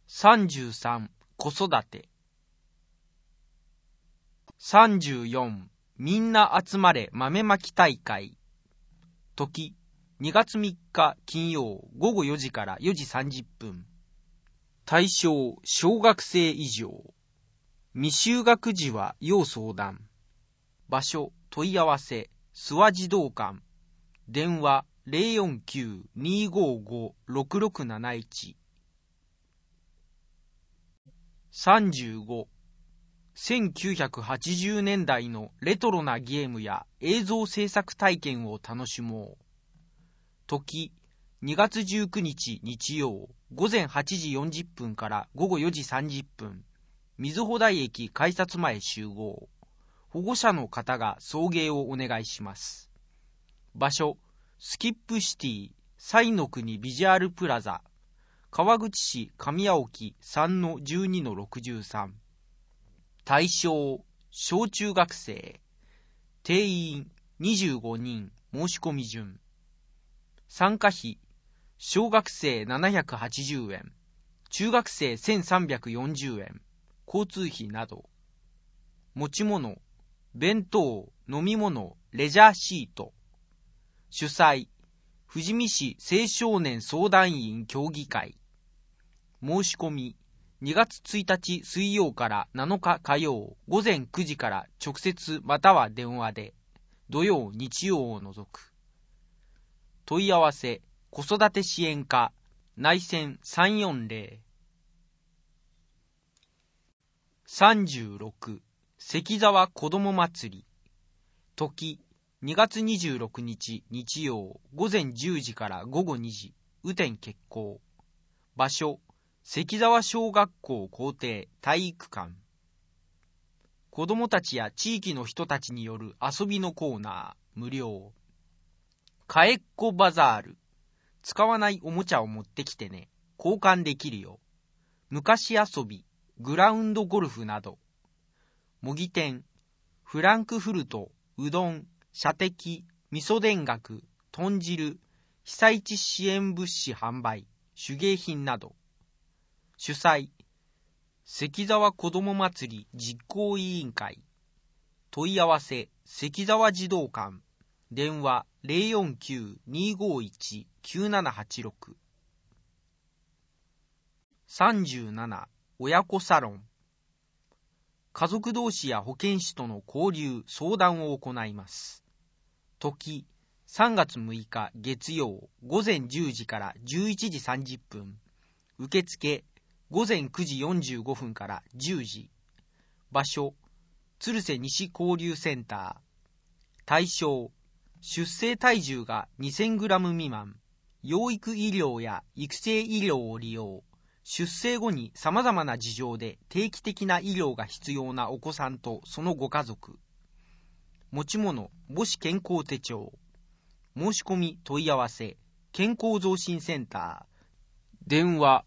33、子育て。34、みんな集まれ豆まき大会。時、2月3日金曜午後4時から4時30分。対象、小学生以上。未就学児は要相談。場所、問い合わせ、諏訪児童館。電話、049-255-6671。35、1980年代のレトロなゲームや映像制作体験を楽しもう。時、2月19日日曜午前8時40分から午後4時30分。瑞穂台駅改札前集合。保護者の方が送迎をお願いします。場所、スキップシティ彩の国ビジュアルプラザ。川口市上青木 3-12-63。対象、小中学生。定員25人。申し込み順。参加費、小学生780円。中学生1340円。交通費など。持ち物、弁当、飲み物、レジャーシート。主催、富士見市青少年相談員協議会。申し込み、2月1日水曜から7日火曜午前9時から直接または電話で、土曜日曜を除く。問い合わせ、子育て支援課、内線340。36、関沢子ども祭り。時、2月26日日曜午前10時から午後2時、雨天決行。場所、関沢小学校校庭体育館。子どもたちや地域の人たちによる遊びのコーナー、無料。かえっこバザール。使わないおもちゃを持ってきてね。交換できるよ。昔遊び、グラウンドゴルフなど。模擬店、フランクフルト、うどん、射的、味噌田楽、豚汁、被災地支援物資販売、手芸品など。主催、関沢子ども祭り実行委員会。問い合わせ、関沢児童館。電話 049-251-9786。37、親子サロン。家族同士や保健師との交流・相談を行います。時、3月6日月曜午前10時から11時30分。受付、午前9時45分から10時。場所、鶴瀬西交流センター。対象、出生体重が 2000g 未満。養育医療や育成医療を利用。出生後に様々な事情で定期的な医療が必要なお子さんとそのご家族。持ち物、母子健康手帳。申し込み問い合わせ、健康増進センター。電話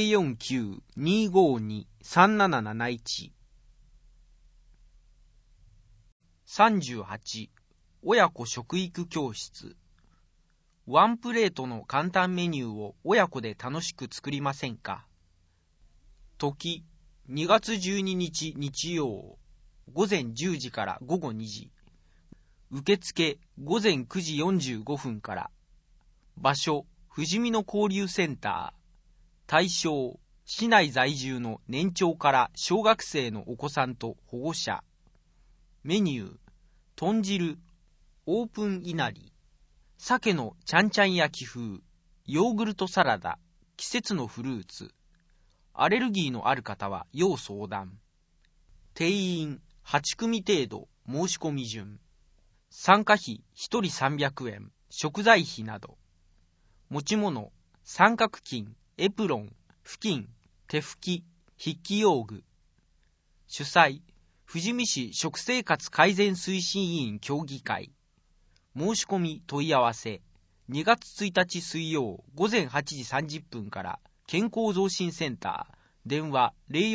049-252-3771。38、親子食育教室。ワンプレートの簡単メニューを親子で楽しく作りませんか。時、2月12日日曜午前10時から午後2時。受付、午前9時45分から。場所、富士見の交流センター。対象、市内在住の年長から小学生のお子さんと保護者。メニュー、豚汁、オープンいなり、鮭のちゃんちゃん焼き風、ヨーグルトサラダ、季節のフルーツ。アレルギーのある方は要相談。定員8組程度。申し込み順。参加費1人300円。食材費など。持ち物、三角巾、エプロン、布巾、手拭き、筆記用具。主催、富士見市食生活改善推進委員協議会。申し込み問い合わせ、2月1日水曜午前8時30分から健康増進センター。電話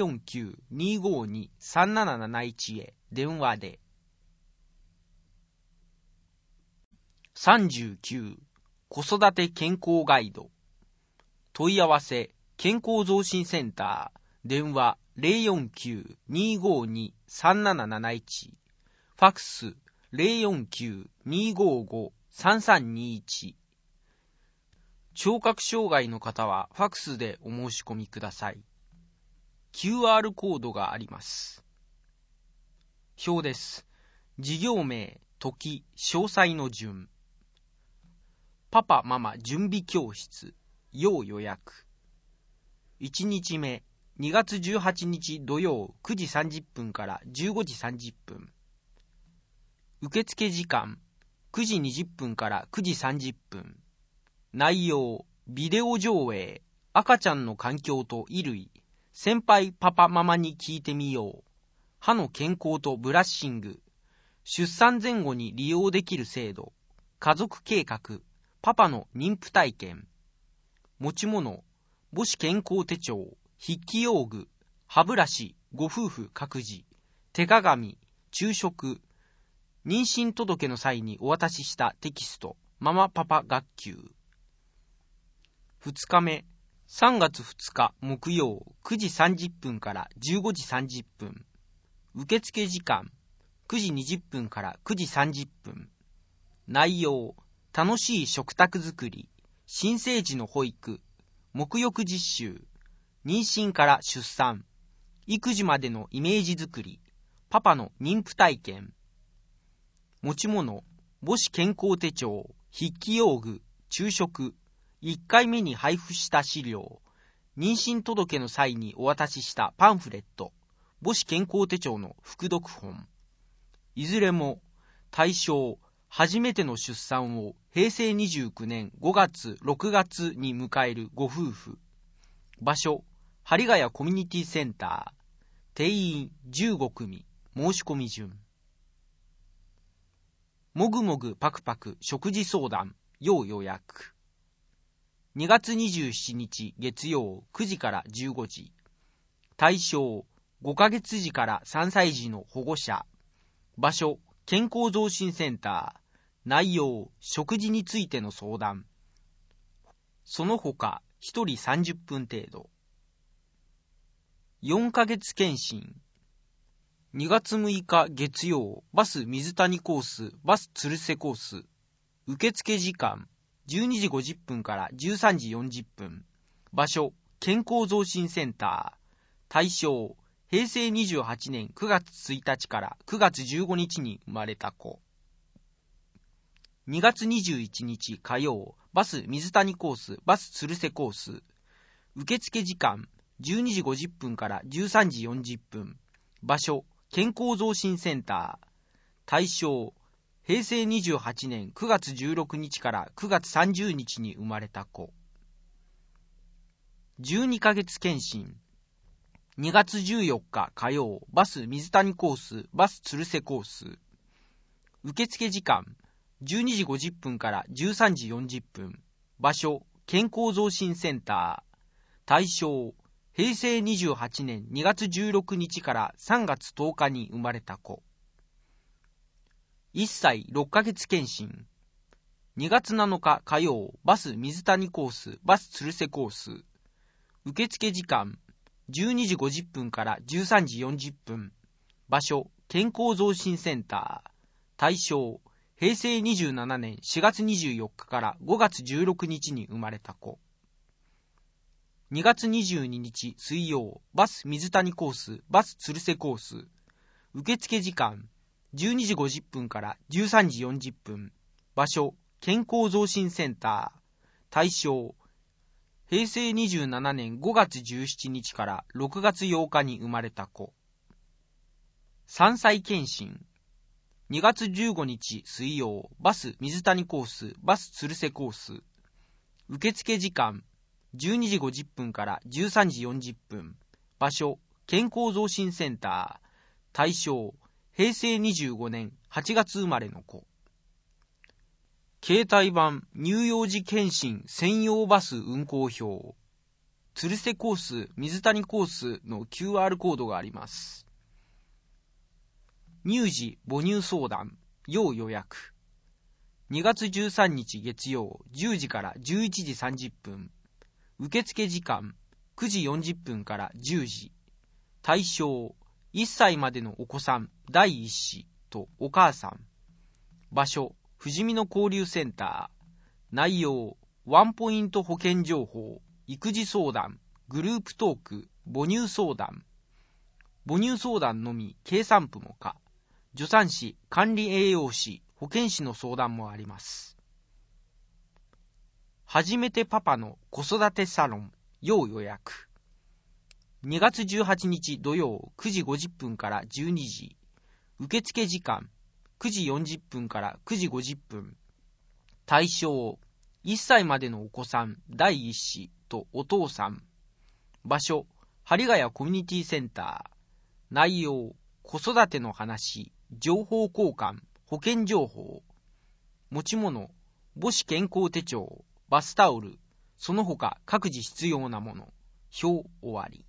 049-252-3771 へ電話で。39、子育て健康ガイド。問い合わせ、 健康増進センター、電話 049-252-3771、ファクス 049-255-3321。聴覚障害の方はファクスでお申し込みください。QR コードがあります。表です。事業名、時、詳細の順。パパママ準備教室、要予約。1日目、2月18日土曜9時30分から15時30分。受付時間、9時20分から9時30分。内容、ビデオ上映、赤ちゃんの環境と衣類、先輩パパママに聞いてみよう。歯の健康とブラッシング、出産前後に利用できる制度、家族計画、パパの妊婦体験。持ち物、母子健康手帳、筆記用具、歯ブラシ、ご夫婦各自、手鏡、昼食、妊娠届の際にお渡ししたテキスト、ママパパ学級。2日目、3月2日木曜9時30分から15時30分。受付時間、9時20分から9時30分。内容、楽しい食卓作り、新生児の保育、沐浴実習、妊娠から出産、育児までのイメージ作り、パパの妊婦体験。持ち物、母子健康手帳、筆記用具、昼食、1回目に配布した資料、妊娠届の際にお渡ししたパンフレット、母子健康手帳の副読本。いずれも対象、初めての出産を平成29年5月6月に迎えるご夫婦。場所、針ヶ谷コミュニティセンター。定員15組。申し込み順。もぐもぐパクパク食事相談、要予約。2月27日月曜9時から15時。対象、5ヶ月児から3歳児の保護者。場所、健康増進センター。内容、食事についての相談。その他、1人30分程度。4ヶ月検診。2月6日月曜、バス水谷コース、バス鶴瀬コース。受付時間、12時50分から13時40分。場所、健康増進センター。対象、平成28年9月1日から9月15日に生まれた子。2月21日火曜、バス水谷コース、バス鶴瀬コース。受付時間、12時50分から13時40分。場所、健康増進センター。対象、平成28年9月16日から9月30日に生まれた子。12ヶ月検診。2月14日火曜、バス水谷コース、バス鶴瀬コース。受付時間、12時50分から13時40分。場所、健康増進センター。対象、平成28年2月16日から3月10日に生まれた子。1歳6ヶ月検診。2月7日火曜、バス水谷コース、バス鶴瀬コース。受付時間、12時50分から13時40分。場所、健康増進センター。対象、平成27年4月24日から5月16日に生まれた子。2月22日水曜、バス水谷コース、バス鶴瀬コース。受付時間、12時50分から13時40分。場所、健康増進センター。対象、平成27年5月17日から6月8日に生まれた子。3歳検診。2月15日水曜、バス水谷コース、バス鶴瀬コース。受付時間、12時50分から13時40分。場所、健康増進センター。対象、平成25年8月生まれの子。携帯版乳幼児検診専用バス運行表。鶴瀬コース、水谷コースの QR コードがあります。乳児母乳相談、要予約。2月13日月曜10時から11時30分。受付時間、 9時40分から10時。対象、1歳までのお子さん第1子とお母さん。場所、ふじみの交流センター。内容、ワンポイント保険情報、育児相談、グループトーク、母乳相談。母乳相談のみ、計算譜も可。助産師、管理栄養士、保健師の相談もあります。初めてパパの子育てサロン、要予約。2月18日土曜9時50分から12時。受付時間、9時40分から9時50分。対象、1歳までのお子さん第1子とお父さん。場所、針ヶ谷コミュニティセンター。内容、子育ての話、情報交換、保険情報。持ち物、母子健康手帳、バスタオル、その他各自必要なもの。表終わり。